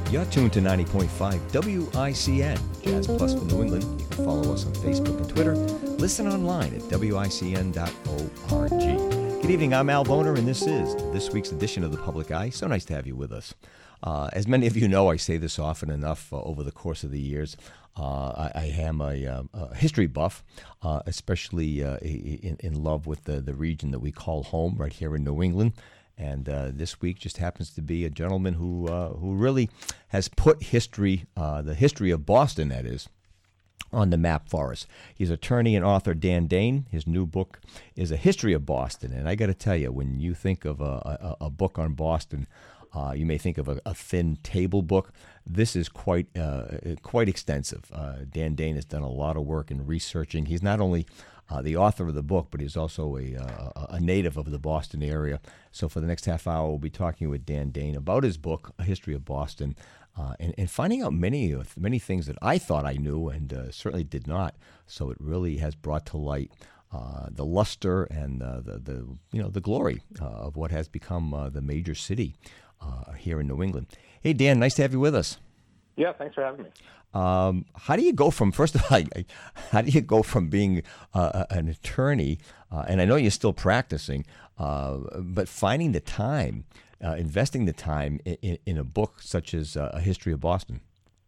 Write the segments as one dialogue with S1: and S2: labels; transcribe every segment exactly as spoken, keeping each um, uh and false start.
S1: You're tuned to ninety point five W I C N, Jazz Plus for New England. You can follow us on Facebook and Twitter. Listen online at W I C N dot org. Good evening, I'm Al Boner, and this is this week's edition of The Public Eye. So nice to have you with us. Uh, as many of you know, I say this often enough uh, over the course of the years. Uh, I, I am a, uh, a history buff, uh, especially uh, in, in love with the, the region that we call home right here in New England. And uh, this week just happens to be a gentleman who uh, who really has put history, uh, the history of Boston, that is, on the map for us. He's attorney and author Dan Dane. His new book is A History of Boston. And I got to tell you, when you think of a, a, a book on Boston, uh, you may think of a, a thin table book. This is quite uh, quite extensive. Uh, Dan Dane has done a lot of work in researching. He's not only Uh, the author of the book, but he's also a, uh, a native of the Boston area. So for the next half hour, we'll be talking with Dan Dane about his book, A History of Boston, uh, and, and finding out many many things that I thought I knew and uh, certainly did not. So it really has brought to light uh, the luster and uh, the, the you know the glory uh, of what has become uh, the major city uh, here in New England. Hey, Dan, nice to have you with us.
S2: Yeah, thanks for having me.
S1: Um, how do you go from, first of all, how do you go from being uh, an attorney, uh, and I know you're still practicing, uh, but finding the time, uh, investing the time in, in a book such as uh, A History of Boston?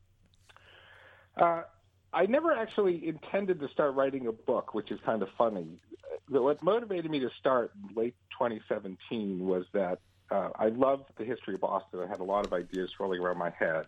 S2: Uh, I never actually intended to start writing a book, which is kind of funny. What motivated me to start in late twenty seventeen was that uh, I loved the history of Boston. I had a lot of ideas rolling around my head.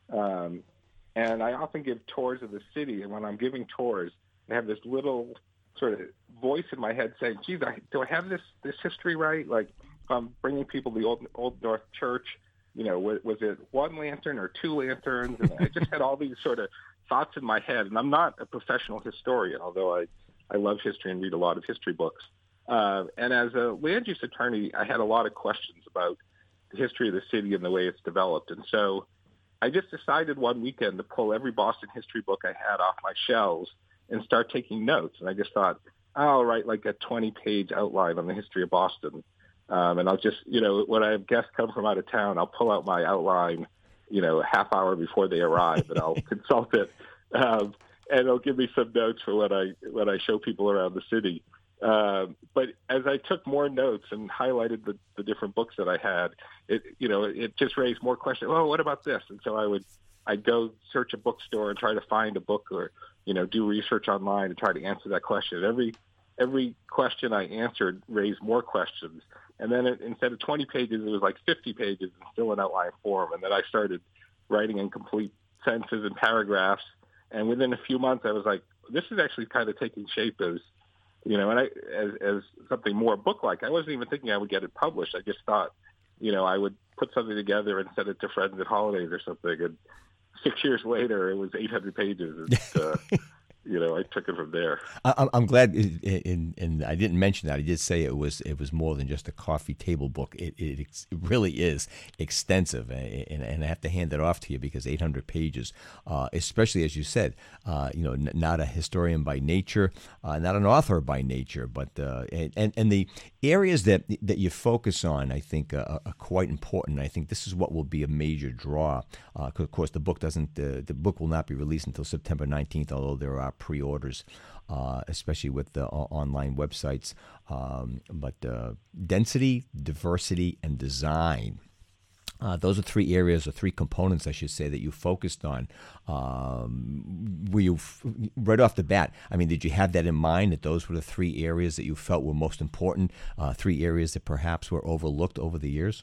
S2: Um, And I often give tours of the city, and when I'm giving tours, I have this little sort of voice in my head saying, geez, I, do I have this, this history right? Like, if I'm bringing people to the Old, Old North Church, you know, was, was it one lantern or two lanterns? And I just had all these sort of thoughts in my head. And I'm not a professional historian, although I, I love history and read a lot of history books. Uh, and as a land use attorney, I had a lot of questions about the history of the city and the way it's developed. And so I just decided one weekend to pull every Boston history book I had off my shelves and start taking notes. And I just thought, oh, I'll write like a twenty-page outline on the history of Boston. Um, and I'll just, you know, when I have guests come from out of town, I'll pull out my outline, you know, a half hour before they arrive, and I'll consult it. Um, and it'll give me some notes for when I, when I show people around the city. Uh, but as I took more notes and highlighted the, the different books that I had, it you know it just raised more questions. Oh, what about this? And so I would I'd go search a bookstore and try to find a book, or you know do research online and try to answer that question. Every every question I answered raised more questions, and then it, instead of twenty pages, it was like fifty pages and still in outline form. And then I started writing in complete sentences and paragraphs. And within a few months, I was like, this is actually kind of taking shape as You know, and I, as, as something more book-like. I wasn't even thinking I would get it published. I just thought, you know, I would put something together and send it to friends at holidays or something. And six years later, it was eight hundred pages. And, uh, you know, I took it from there.
S1: I, I'm glad, and I didn't mention that. I did say it was it was more than just a coffee table book. It, it, it really is extensive, and, and I have to hand it off to you because eight hundred pages, uh, especially as you said, uh, you know, n- not a historian by nature, uh, not an author by nature, but uh, and and the areas that that you focus on, I think, uh, are quite important. I think this is what will be a major draw. Uh, 'cause of course, the book doesn't uh, the book will not be released until September nineteenth, although there are pre-orders, uh, especially with the o- online websites. Um, but uh, density, diversity, and design. Uh, those are three areas or three components, I should say, that you focused on. Um, were you, right off the bat, I mean, did you have that in mind, that those were the three areas that you felt were most important, uh, three areas that perhaps were overlooked over the years?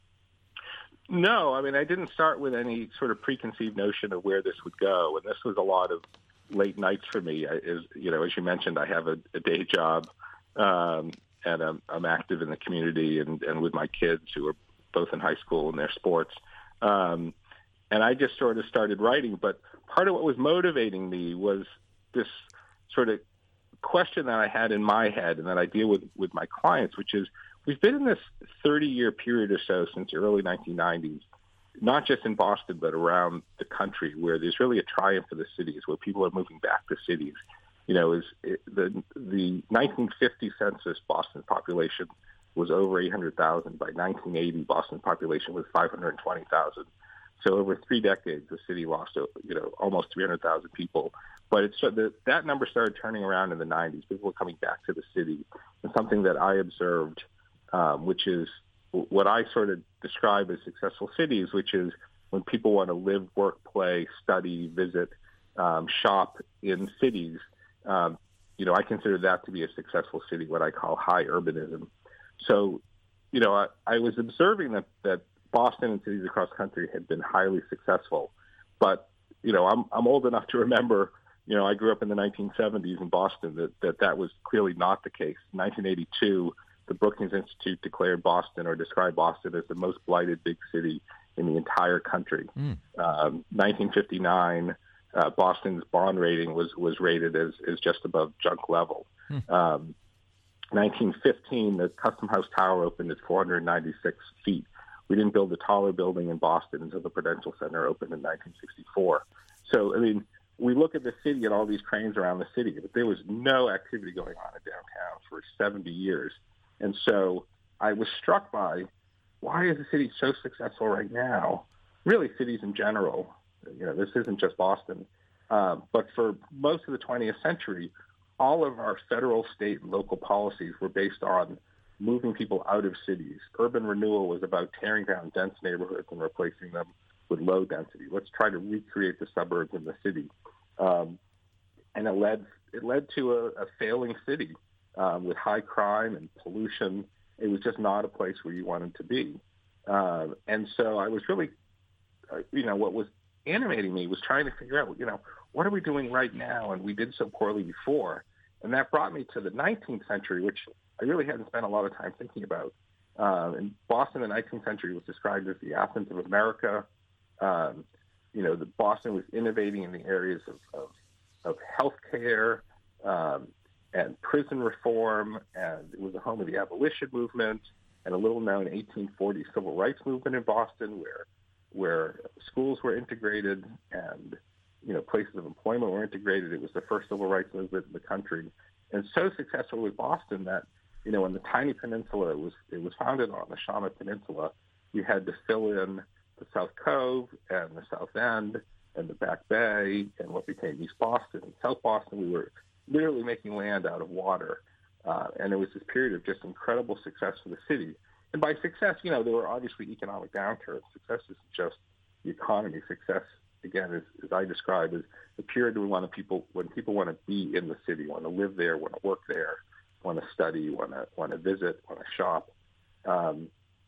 S2: No, I mean, I didn't start with any sort of preconceived notion of where this would go. And this was a lot of late nights for me. I, is, you know, as you mentioned, I have a, a day job, um, and I'm, I'm active in the community and, and with my kids who are both in high school and their sports. Um, and I just sort of started writing. But part of what was motivating me was this sort of question that I had in my head and that I deal with with my clients, which is we've been in this thirty-year period or so since the early nineteen nineties, not just in Boston, but around the country, where there's really a triumph for the cities, where people are moving back to cities. You know, is it, the the nineteen fifty census Boston population was over eight hundred thousand. By nineteen eighty, Boston's population was five hundred twenty thousand. So over three decades, the city lost, you know, almost three hundred thousand people. But it's the, that number started turning around in the nineties. People were coming back to the city. And something that I observed, um, which is what I sort of describe as successful cities, which is when people want to live, work, play, study, visit, um, shop in cities. Um, you know, I consider that to be a successful city, what I call high urbanism. So, you know, I, I was observing that, that Boston and cities across the country had been highly successful. But, you know, I'm I'm old enough to remember, you know, I grew up in the nineteen seventies in Boston, that that, that was clearly not the case. In nineteen eighty-two, the Brookings Institute declared Boston, or described Boston, as the most blighted big city in the entire country. Mm. Um, nineteen fifty-nine, uh, Boston's bond rating was, was rated as, as just above junk level. Mm. Um, nineteen fifteen, the Custom House Tower opened at four hundred ninety-six feet. We didn't build a taller building in Boston until the Prudential Center opened in nineteen sixty-four. So, I mean, we look at the city and all these cranes around the city, but there was no activity going on in downtown for seventy years. And so I was struck by, why is the city so successful right now? Really, cities in general. You know, this isn't just Boston. Uh, but for most of the twentieth century, all of our federal, state, and local policies were based on moving people out of cities. Urban renewal was about tearing down dense neighborhoods and replacing them with low density. Let's try to recreate the suburbs in the city. Um, and it led it led to a, a failing city um, with high crime and pollution. It was just not a place where you wanted to be. Uh, and so I was really, uh, you know, what was animating me was trying to figure out, you know, what are we doing right now? And we did so poorly before. And that brought me to the nineteenth century, which I really hadn't spent a lot of time thinking about. Uh, in Boston, the nineteenth century was described as the Athens of America. Um, you know, the Boston was innovating in the areas of, of, of healthcare um, and prison reform, and it was the home of the abolition movement and a little-known eighteen forty civil rights movement in Boston, where where schools were integrated and, you know, places of employment were integrated. It was the first civil rights movement in the country, and so successful was Boston that, you know, in the tiny peninsula it was it was founded on, the Shawmut Peninsula, you had to fill in the South Cove and the South End and the Back Bay and what became East Boston. In South Boston, we were literally making land out of water. Uh, and it was this period of just incredible success for the city. And by success, you know, there were obviously economic downturns. Success isn't just the economy. Success, again, is, as I describe, is the period when, want to people, when people want to be in the city, want to live there, want to work there, want to study, want to want to visit, want to shop. Um,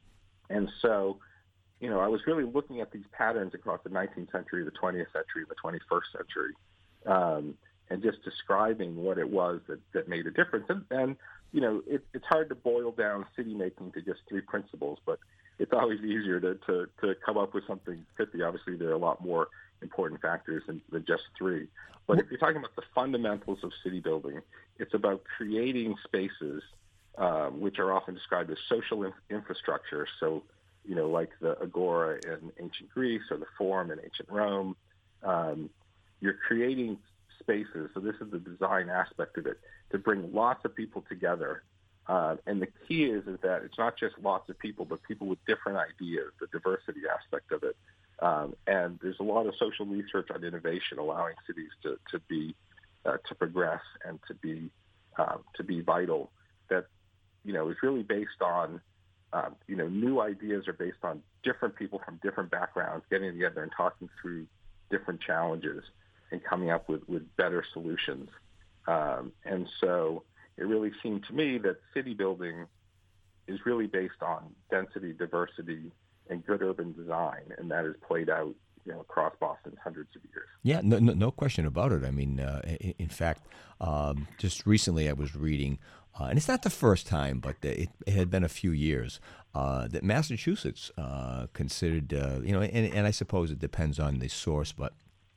S2: and so, you know, I was really looking at these patterns across the nineteenth century, the twentieth century, the twenty-first century, um, and just describing what it was that, that made a difference. And, and you know, it, it's hard to boil down city making to just three principles, but it's always easier to, to, to come up with something fifty. Obviously, there are a lot more important factors than, than just three. But if you're talking about the fundamentals of city building, it's about creating spaces um, which are often described as social in- infrastructure. So, you know, like the agora in ancient Greece or the forum in ancient Rome. Um, you're creating spaces, so this is the design aspect of it, to bring lots of people together. Uh, and the key is, is that it's not just lots of people, but people with different ideas, the diversity aspect of it. Um, and there's a lot of social research on innovation allowing cities to, to be, uh, to progress and to be, uh, to be vital, that, you know, is really based on, um, you know, new ideas are based on different people from different backgrounds getting together and talking through different challenges and coming up with, with better solutions. Um, and so it really seemed to me that city building is really based on density, diversity, and good urban design, and that is played out, you know, across Boston hundreds of years.
S1: Yeah, no, no, no question about it. I mean, uh, in, in fact, um, just recently I was reading, uh, and it's not the first time, but it, it had been a few years, uh, that Massachusetts uh, considered, uh, you know, and, and I suppose it depends on the source, but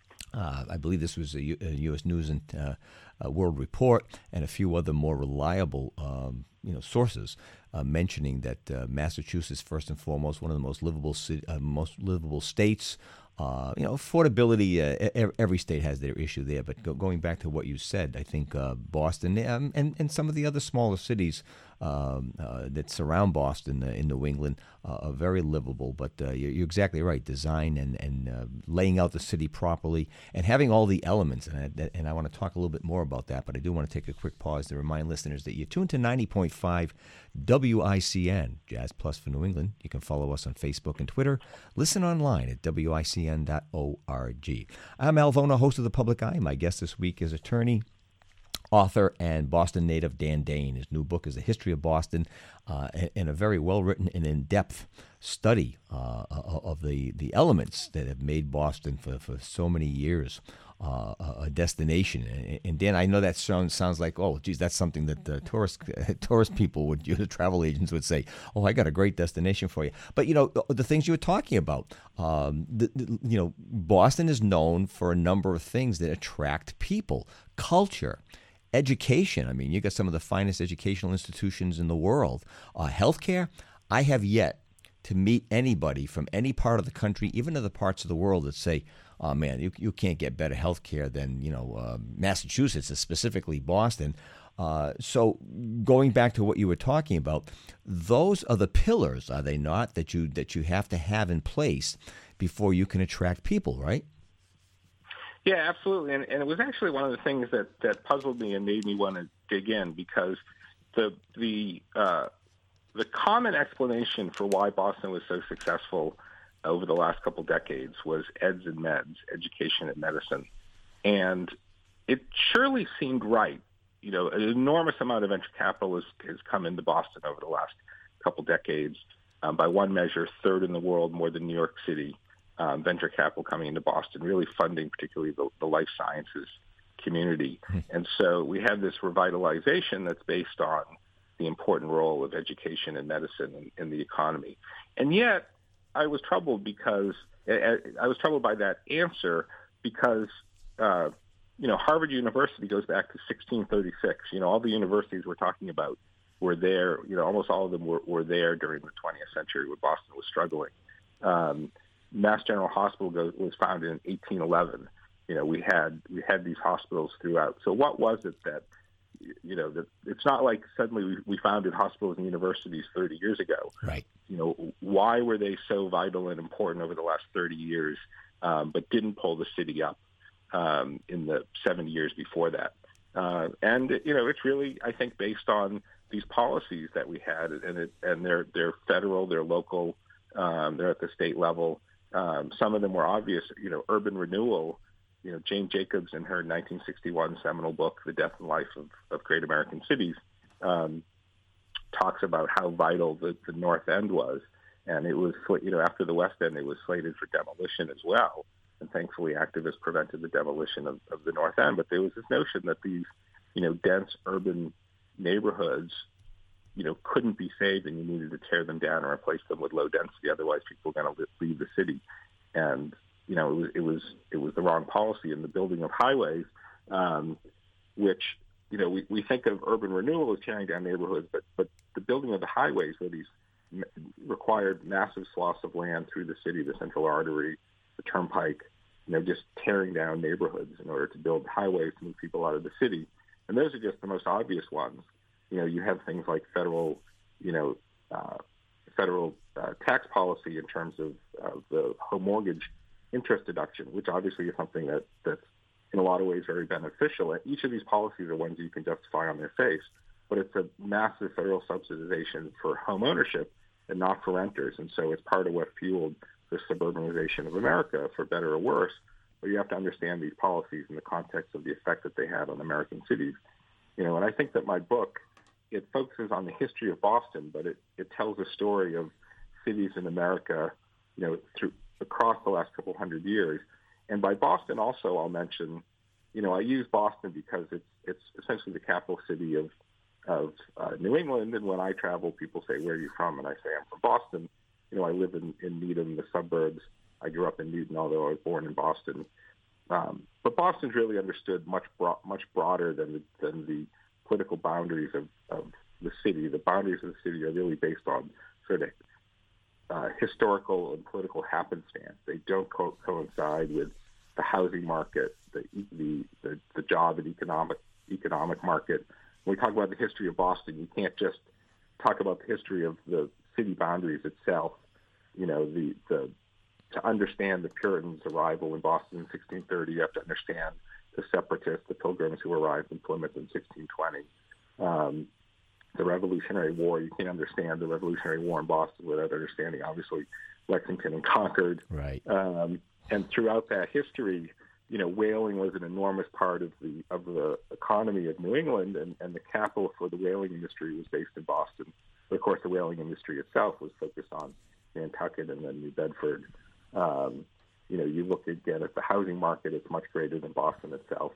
S1: Uh, I believe this was a, U- a U S News and uh, uh, World Report and a few other more reliable um, you know, sources uh, mentioning that uh, Massachusetts, first and foremost, one of the most livable ci- uh, most livable states. Uh, you know, affordability, uh, every state has their issue there. But go, going back to what you said, I think uh, Boston um, and, and some of the other smaller cities um, uh, that surround Boston uh, in New England uh, are very livable. But uh, you're, you're exactly right. Design and, and uh, laying out the city properly and having all the elements. And I, and I want to talk a little bit more about that. But I do want to take a quick pause to remind listeners that you're tuned to ninety point five W I C N, Jazz Plus for New England. You can follow us on Facebook and Twitter. Listen online at W I C N dot org. I'm Al Vona, host of The Public Eye. My guest this week is attorney, author, and Boston native Dan Dane. His new book is A History of Boston, uh, and a very well-written and in-depth study uh, of the, the elements that have made Boston for, for so many years uh, a destination. And Dan, I know that sounds sounds like, oh, geez, that's something that the tourist tourist people would, the travel agents would say, oh, I got a great destination for you. But you know, the things you were talking about, um, the, the, you know, Boston is known for a number of things that attract people, culture, education. I mean, you got some of the finest educational institutions in the world. Uh, healthcare. I have yet to meet anybody from any part of the country, even other parts of the world, that say, oh, man, you, you can't get better health care than, you know, uh, Massachusetts, specifically Boston. Uh, so going back to what you were talking about, those are the pillars, are they not, that you that you have to have in place before you can attract people, right?
S2: Yeah, absolutely. And, and it was actually one of the things that, that puzzled me and made me want to dig in, because the the uh, the common explanation for why Boston was so successful over the last couple decades was eds and meds, education and medicine. And it surely seemed right. You know, an enormous amount of venture capital has, has come into Boston over the last couple decades. Um, by one measure, third in the world, more than New York City. Um, venture capital coming into Boston, really funding particularly the, the life sciences community. Mm-hmm. And so we have this revitalization that's based on the important role of education and medicine in, in the economy. And yet I was troubled because I, I was troubled by that answer because, uh, you know, Harvard University goes back to sixteen thirty-six. You know, all the universities we're talking about were there, you know, almost all of them were, were there during the twentieth century when Boston was struggling. Um, Mass General Hospital goes, was founded in eighteen eleven. You know, we had we had these hospitals throughout. So what was it that, you know, that it's not like suddenly we, we founded hospitals and universities thirty years ago.
S1: Right.
S2: You know, why were they so vital and important over the last thirty years, um, but didn't pull the city up um, in the seventy years before that? Uh, and you know, it's really, I think, based on these policies that we had, and it, and they're they're federal, they're local, um, they're at the state level. Um, some of them were obvious, you know, urban renewal. You know, Jane Jacobs in her nineteen sixty-one seminal book, The Death and Life of, of Great American Cities, um, talks about how vital the, the North End was. And it was, you know, after the West End, it was slated for demolition as well. And thankfully, activists prevented the demolition of, of the North End. But there was this notion that these, you know, dense urban neighborhoods, you know, couldn't be saved, and you needed to tear them down and replace them with low density. Otherwise, people were going to leave the city. And, you know, it was, it was, it was the wrong policy. And the building of highways, um, which, you know, we, we think of urban renewal as tearing down neighborhoods, but, but the building of the highways were these required massive swaths of land through the city, the Central Artery, the Turnpike, you know, just tearing down neighborhoods in order to build highways to move people out of the city. And those are just the most obvious ones. You know, you have things like federal, you know, uh, federal uh, tax policy in terms of uh, the home mortgage interest deduction, which obviously is something that, that's in a lot of ways very beneficial. And each of these policies are ones you can justify on their face, but it's a massive federal subsidization for home ownership and not for renters. And so it's part of what fueled the suburbanization of America, for better or worse. But you have to understand these policies in the context of the effect that they had on American cities. You know, and I think that my book, it focuses on the history of Boston, but it, it tells a story of cities in America, you know, through across the last couple hundred years. And by Boston also, I'll mention, you know, I use Boston because it's it's essentially the capital city of of uh, New England. And when I travel, people say, "Where are you from?" And I say, "I'm from Boston." You know, I live in, in Needham, the suburbs. I grew up in Newton, although I was born in Boston. Um, but Boston's really understood much bro- much broader than the, than the political boundaries of, of the city. The boundaries of the city are really based on sort of uh, historical and political happenstance. They don't co- coincide with the housing market, the the the, the job and economic economic market. When we talk about the history of Boston, you can't just talk about the history of the city boundaries itself. You know, the the to understand the Puritans' arrival in Boston in sixteen thirty, you have to understand the separatists, the Pilgrims who arrived in Plymouth in sixteen twenty. Um, the Revolutionary War, you can't understand the Revolutionary War in Boston without understanding, obviously, Lexington and Concord.
S1: Right.
S2: Um, and throughout that history, you know, whaling was an enormous part of the of the economy of New England, and, and the capital for the whaling industry was based in Boston. But of course, the whaling industry itself was focused on Nantucket and then New Bedford. Um, you know, you look again at the housing market; it's much greater than Boston itself.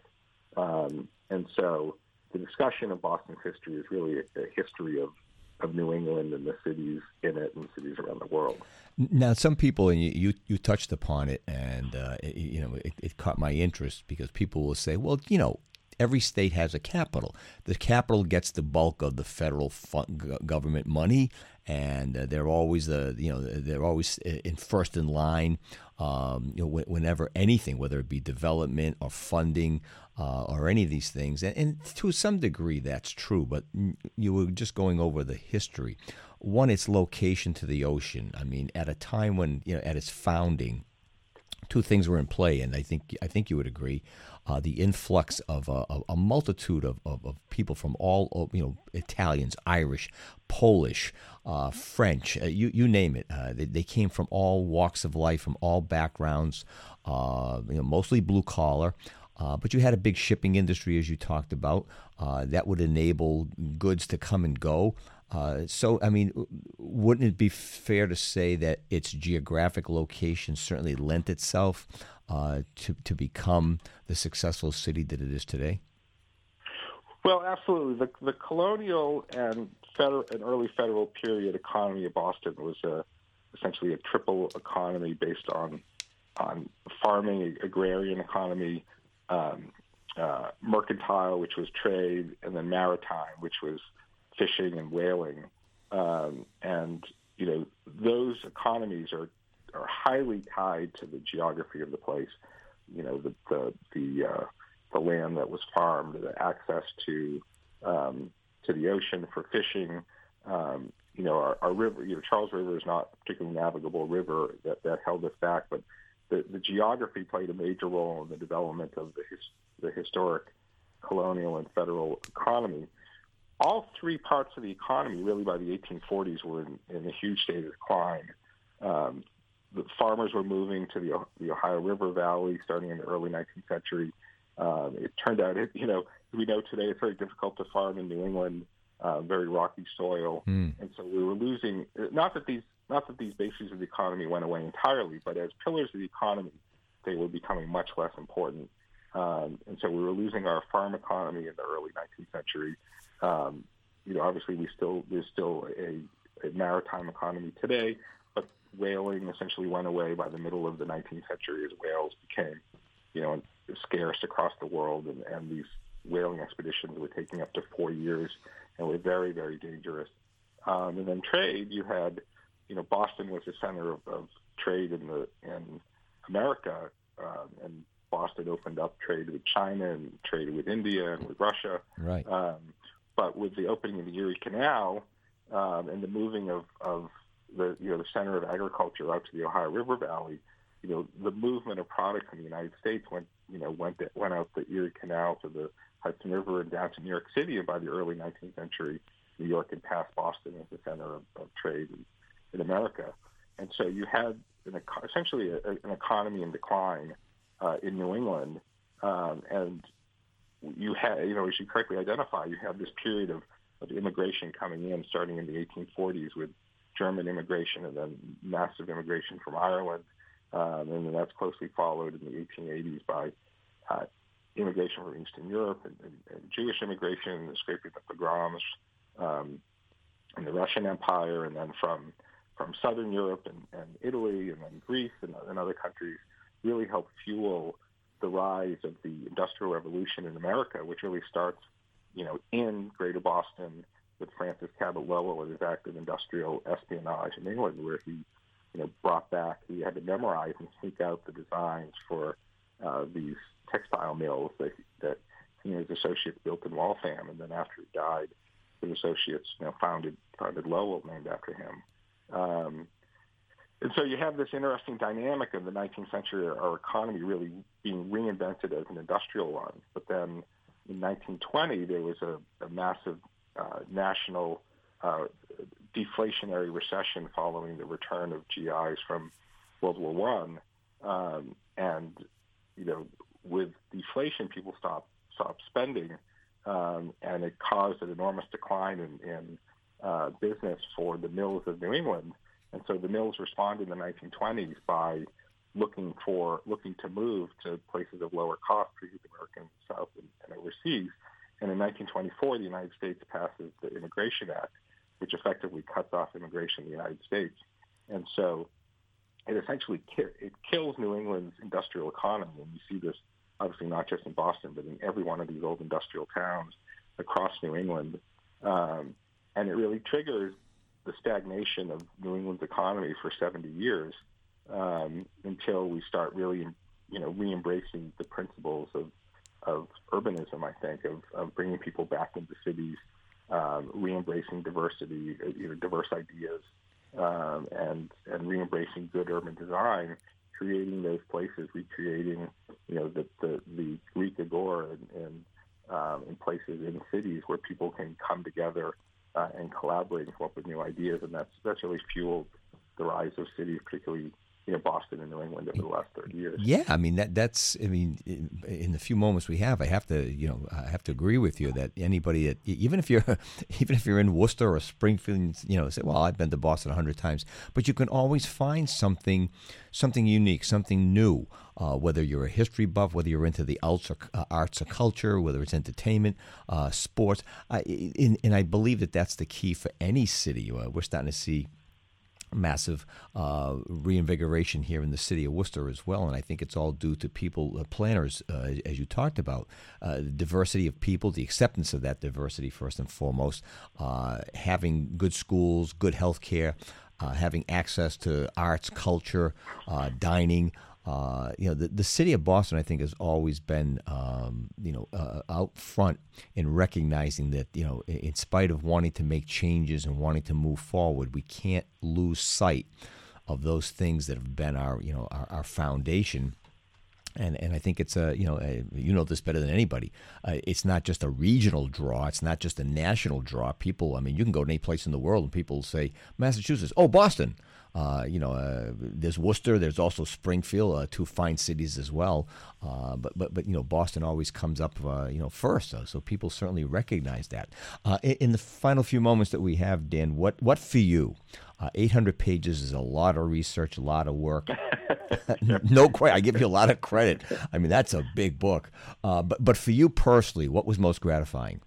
S2: Um, and so, the discussion of Boston's history is really a, a history of, of New England and the cities in it and cities around the world.
S1: Now, some people, and you, you, you touched upon it, and uh, it, you know, it, it caught my interest because people will say, well, you know, every state has a capital. The capital gets the bulk of the federal fund, government money, and uh, they're always the you know they're always in first in line. Um, you know, whenever anything, whether it be development or funding uh, or any of these things, and, and to some degree that's true. But you were just going over the history. One, its location to the ocean. I mean, at a time when you know at its founding, two things were in play, and I think I think you would agree. Uh, the influx of a, a multitude of, of, of people from all, you know, Italians, Irish, Polish, uh, French, uh, you you name it. Uh, they, they came from all walks of life, from all backgrounds, uh, you know, mostly blue collar. Uh, but you had a big shipping industry, as you talked about, uh, that would enable goods to come and go. Uh, so, I mean, wouldn't it be fair to say that its geographic location certainly lent itself uh, to to become the successful city that it is today?
S2: Well, absolutely. The, the colonial and federal and early federal period economy of Boston was a, essentially a triple economy based on on farming, agrarian economy, um, uh, mercantile, which was trade, and then maritime, which was fishing and whaling. Um, and, you know, those economies are, are highly tied to the geography of the place. You know, the the the, uh, the land that was farmed, the access to um, to the ocean for fishing. Um, you know, our, our river, you know, Charles River is not a particularly navigable river that, that held us back, but the, the geography played a major role in the development of the his, the historic colonial and federal economy. All three parts of the economy, really, by the eighteen forties, were in, in a huge state of decline. Um, the farmers were moving to the, the Ohio River Valley starting in the early nineteenth century. Um, it turned out, it, you know, we know today it's very difficult to farm in New England, uh, very rocky soil, mm. and so we were losing. Not that these, not that these bases of the economy went away entirely, but as pillars of the economy, they were becoming much less important. Um, and so we were losing our farm economy in the early nineteenth century. Um, you know, obviously, we still there's still a, a maritime economy today, but whaling essentially went away by the middle of the nineteenth century as whales became, you know, scarce across the world, and, and these whaling expeditions were taking up to four years and were very, very dangerous. Um, and then trade, you had, you know, Boston was the center of, of trade in the in America, um, and Boston opened up trade with China and trade with India and with Russia.
S1: Right.
S2: Um, but with the opening of the Erie Canal um, and the moving of, of the you know the center of agriculture out to the Ohio River Valley, you know the movement of products in the United States went you know went went out the Erie Canal to the Hudson River and down to New York City. And by the early nineteenth century, New York had passed Boston as the center of, of trade in, in America. And so you had an, essentially a, an economy in decline uh, in New England, um, and you had, you know, as you correctly identify, you have this period of, of immigration coming in, starting in the eighteen forties with German immigration and then massive immigration from Ireland, um, and then that's closely followed in the eighteen eighties by uh, immigration from Eastern Europe and, and, and Jewish immigration, the scraping of pogroms um, in the Russian Empire, and then from from Southern Europe and, and Italy and then Greece and, and other countries really helped fuel the rise of the Industrial Revolution in America, which really starts, you know, in Greater Boston with Francis Cabot Lowell and his active industrial espionage in England, where he, you know, brought back, he had to memorize and sneak out the designs for uh, these textile mills that, that he and his associates built in Waltham, and then after he died, his associates, you know, founded founded Lowell, named after him. Um, and so you have this interesting dynamic in the nineteenth century, our economy really being reinvented as an industrial one. But then in nineteen twenty, there was a, a massive uh, national uh, deflationary recession following the return of G Is from World War One, um, and you know, with deflation, people stopped stopped spending, um, and it caused an enormous decline in, in uh, business for the mills of New England. And so the mills responded in the nineteen twenties by looking for looking to move to places of lower cost, particularly the American South and, and overseas. And in nineteen twenty-four, the United States passes the Immigration Act, which effectively cuts off immigration in the United States. And so it essentially ki- it kills New England's industrial economy. And you see this obviously not just in Boston, but in every one of these old industrial towns across New England. Um, and it really triggers the stagnation of New England's economy for seventy years um, until we start really, you know, re-embracing the principles of, of urbanism, I think, of, of bringing people back into cities, um, re-embracing diversity, you know, diverse ideas, um, and, and re-embracing good urban design, creating those places, recreating, you know, the the, the Greek agora in, in, um, in places in cities where people can come together uh, and collaborate and come up with new ideas, and that's that's really fueled the rise of cities, particularly, you know, Boston and New England over the last thirty years.
S1: Yeah, I mean that that's I mean in, in the few moments we have, I have to you know I have to agree with you that anybody that even if you're even if you're in Worcester or Springfield, you know, say, well, I've been to Boston a hundred times, but you can always find something something unique, something new. Uh, whether you're a history buff, whether you're into the arts or, uh, arts or culture, whether it's entertainment, uh, sports, uh, in, and I believe that that's the key for any city. Uh, we're starting to see massive uh, reinvigoration here in the city of Worcester as well, and I think it's all due to people, uh, planners, uh, as you talked about, uh, the diversity of people, the acceptance of that diversity first and foremost, uh, having good schools, good health care, uh, having access to arts, culture, uh, dining. Uh, you know, the, the city of Boston, I think, has always been, um, you know, uh, out front in recognizing that, you know, in spite of wanting to make changes and wanting to move forward, we can't lose sight of those things that have been our, you know, our, our foundation. And and I think it's a, you know, a, you know this better than anybody. Uh, it's not just a regional draw. It's not just a national draw. People, I mean, you can go to any place in the world and people say, Massachusetts, oh, Boston. Uh, you know, uh, there's Worcester. There's also Springfield, uh, two fine cities as well. Uh, but but but you know, Boston always comes up, uh, you know, first. Uh, so people certainly recognize that. Uh, in, in the final few moments that we have, Dan, what what for you? Uh, eight hundred pages is a lot of research, a lot of work. No, quite. I give you a lot of credit. I mean, that's a big book. Uh, but but for you personally, what was most gratifying?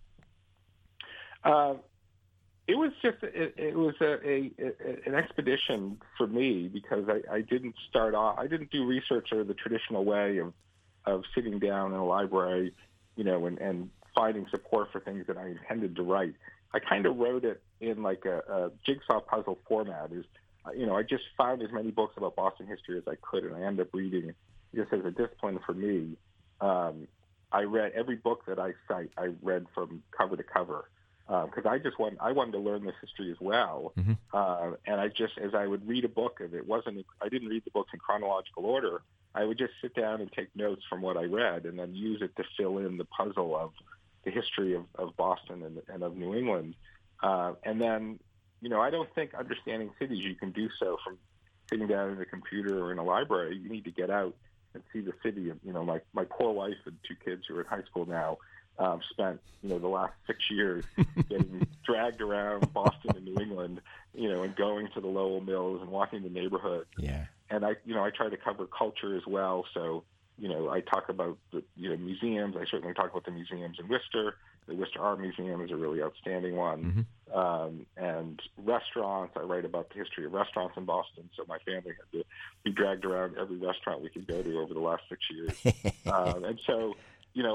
S2: Uh, It was just it, it was a, a, a an expedition for me because I, I didn't start off I didn't do research or the traditional way of of sitting down in a library, you know, and, and finding support for things that I intended to write. I kind of wrote it in like a, a jigsaw puzzle format. Is you know I just found as many books about Boston history as I could, and I ended up reading just as a discipline for me. Um, I read every book that I cite. I read from cover to cover. Because um, I just want, I wanted to learn this history as well, mm-hmm. uh, and I just, as I would read a book, and it wasn't, I didn't read the books in chronological order. I would just sit down and take notes from what I read, and then use it to fill in the puzzle of the history of, of Boston and, and of New England. Uh, and then, you know, I don't think understanding cities you can do so from sitting down in a computer or in a library. You need to get out and see the city. And you know, my my poor wife and two kids who are in high school now. Um, spent, you know, the last six years getting dragged around Boston and New England, you know, and going to the Lowell Mills and walking the neighborhood.
S1: Yeah.
S2: And I, you know, I try to cover culture as well. So, you know, I talk about the, you know, museums. I certainly talk about the museums in Worcester. The Worcester Art Museum is a really outstanding one. Mm-hmm. Um, and restaurants. I write about the history of restaurants in Boston. So my family had to be dragged around every restaurant we could go to over the last six years. um, and so, you know,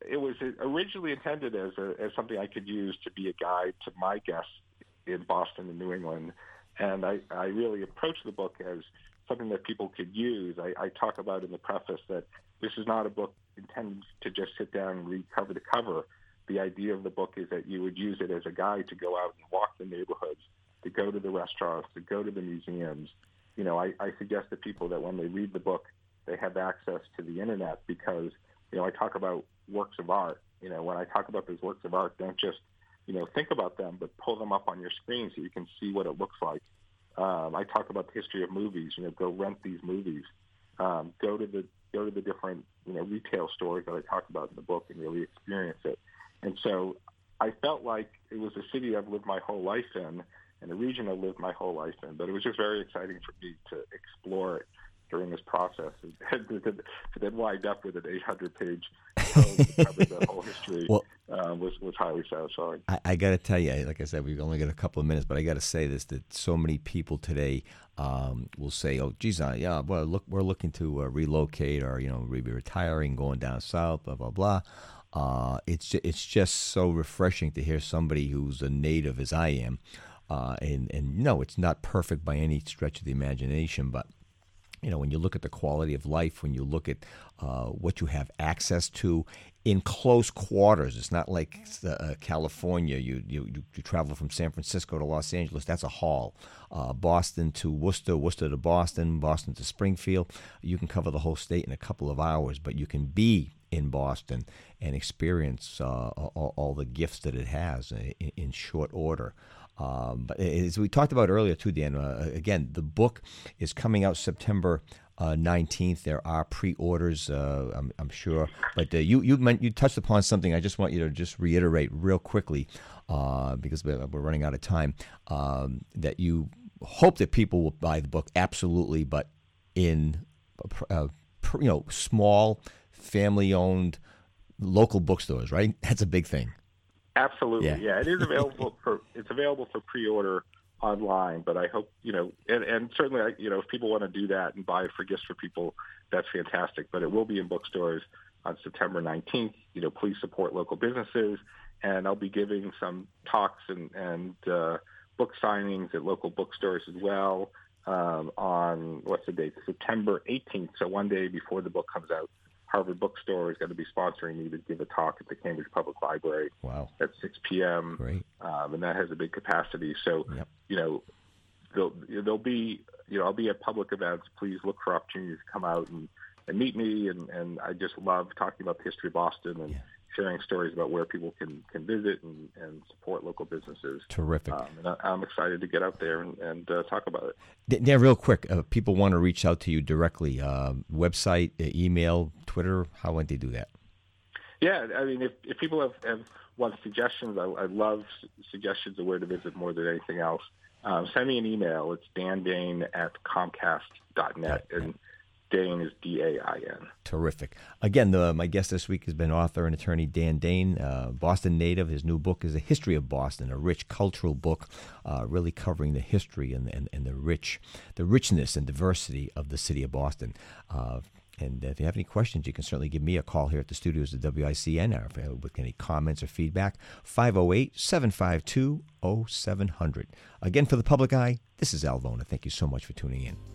S2: it was originally intended as a, as something I could use to be a guide to my guests in Boston and New England. And I, I really approached the book as something that people could use. I, I talk about in the preface that this is not a book intended to just sit down and read cover to cover. The idea of the book is that you would use it as a guide to go out and walk the neighborhoods, to go to the restaurants, to go to the museums. You know, I, I suggest to people that when they read the book, they have access to the internet because, you know, I talk about works of art. You know, when I talk about those works of art, don't just, you know, think about them, but pull them up on your screen so you can see what it looks like. Um, I talk about the history of movies. You know, go rent these movies. Um, go to the go to the different, you know, retail stores that I talk about in the book and really experience it. And so I felt like it was a city I've lived my whole life in and a region I've lived my whole life in. But it was just very exciting for me to explore it during this process and to, to then wind up with an eight hundred page code that covered the whole history.
S1: Well,
S2: uh, was, was highly satisfying.
S1: I, I got to tell you, like I said, we've only got a couple of minutes, but I got to say this, that so many people today um, will say, oh, geez, uh, yeah, well, look, we're looking to uh, relocate or, you know, be retiring, going down south, blah, blah, blah. Uh, it's, ju- it's just so refreshing to hear somebody who's a native as I am. Uh, and, and no, it's not perfect by any stretch of the imagination, but you know, when you look at the quality of life, when you look at uh, what you have access to in close quarters, it's not like uh, California. You, you you travel from San Francisco to Los Angeles. That's a haul. Uh, Boston to Worcester, Worcester to Boston, Boston to Springfield. You can cover the whole state in a couple of hours, but you can be in Boston and experience uh, all, all the gifts that it has in, in short order. Um, but as we talked about earlier too, Dan, uh, again, the book is coming out September uh, nineteenth. There are pre-orders, uh, I'm, I'm sure. But uh, you you meant, you touched upon something I just want you to just reiterate real quickly uh, because we're, we're running out of time, um, that you hope that people will buy the book, absolutely, but in uh, you know, small, family-owned, local bookstores, right? That's a big thing.
S2: Absolutely,
S1: yeah.
S2: yeah. It is available for it's available for pre-order online, but I hope you know, and, and certainly, you know, if people want to do that and buy it for gifts for people, that's fantastic. But it will be in bookstores on September nineteenth. You know, please support local businesses, and I'll be giving some talks and and uh, book signings at local bookstores as well um, on what's the date? September eighteenth. So one day before the book comes out. Harvard Bookstore is going to be sponsoring me to give a talk at the Cambridge Public Library
S1: wow.
S2: at six p.m.
S1: Great.
S2: Um, and that has a big capacity. So,
S1: yep.
S2: you know, there'll, there'll be, you know, I'll be at public events. Please look for opportunities to come out and, and meet me. And, and I just love talking about the history of Boston and yeah. sharing stories about where people can, can visit and, and support local businesses.
S1: Terrific.
S2: Um, and I, I'm excited to get out there and, and uh, talk about it.
S1: Dan, real quick, uh, people want to reach out to you directly. Uh, website, uh, email, Twitter, how would they do that?
S2: Yeah, I mean, if, if people have, have want suggestions, I, I love suggestions of where to visit more than anything else. Um, send me an email. It's dan dane at comcast dot net, and Dane is D A I N.
S1: Terrific. Again, the, my guest this week has been author and attorney Dan Dane, uh, Boston native. His new book is A History of Boston, a rich cultural book, uh, really covering the history and, and, and the rich, the richness and diversity of the city of Boston. Uh, and if you have any questions, you can certainly give me a call here at the studios of W I C N or if, uh, with any comments or feedback, five oh eight, seven five two, oh seven hundred. Again, for the public eye, this is Al Vona. Thank you so much for tuning in.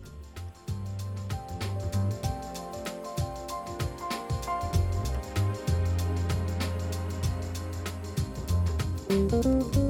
S1: Thank you.